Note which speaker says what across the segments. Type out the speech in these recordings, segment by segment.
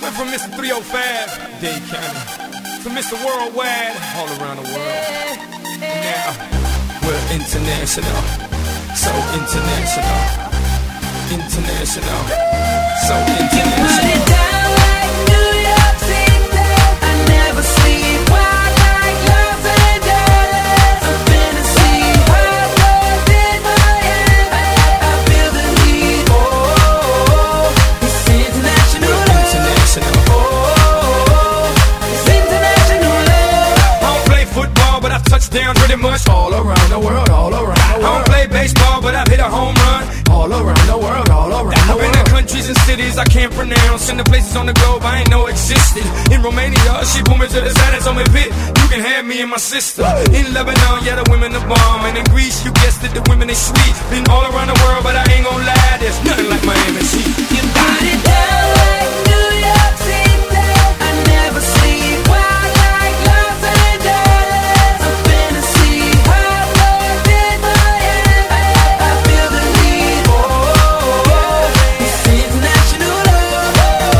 Speaker 1: Went from Mr. 305, Dade County, to Mr. Worldwide, all around the world. And now, we're international, so international, international, so international.
Speaker 2: Put it down like New York City. I never sleep. Wild like Los Angeles. I'm finna see hot blood in Miami. I feel the heat. Oh, it's international love.
Speaker 1: International.
Speaker 2: Oh, it's international love.
Speaker 1: I don't play football, but I've touched down pretty much all around the world, all around the world. I don't play baseball, but I've hit a home run all around the world, all around the world. I've been in countries and cities I can't pronounce, and the places on the globe I ain't know existed. In Romania, she pulled me to the side and told me, "Pit, you can have me and my sister." In Lebanon, yeah, the women are bomb, and in Greece, you guessed it, the women is sweet. Been all around the world, but I ain't gon' lie, there's nothing like Miami Heat.
Speaker 2: You put it down like New York City. I never sleep. Wild like Los Angeles. I'm finna see hot blood in Miami. I feel the heat. Oh, it's international love.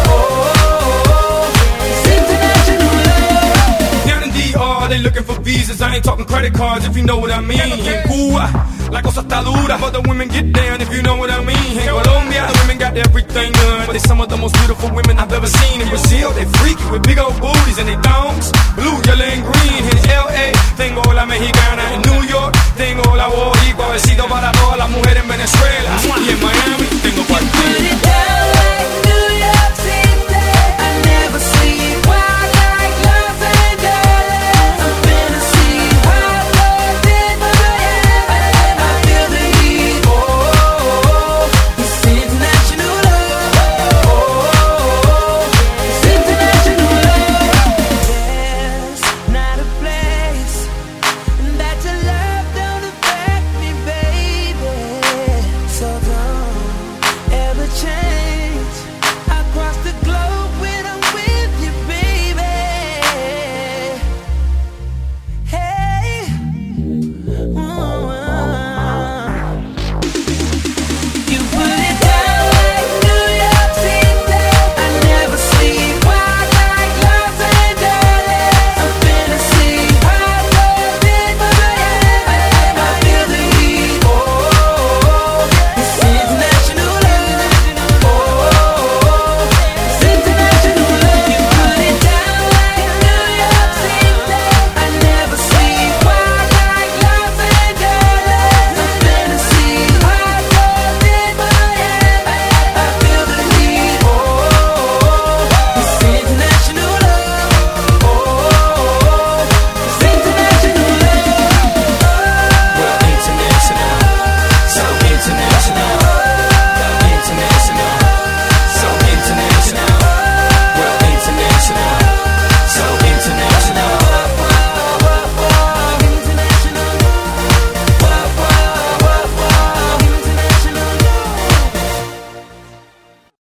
Speaker 2: Oh, it's international love.
Speaker 1: Down in DR, they looking for visas. I ain't talking credit cards, if you know what I mean. In Cuba, la cosa está dura, but the women get down, if you know what I mean. In Colombia, the women got everything done, but they some of the most beautiful women I've ever seen. In Brazil, they freaky with big old booties and they thongs, blue, yellow, and green. In LA, tengo la mexicana. In New York, tengo la boricua. Besito para todas las mujeres en Venezuela. Y en Miami, tengo
Speaker 2: Put
Speaker 1: cualquiera.
Speaker 2: it down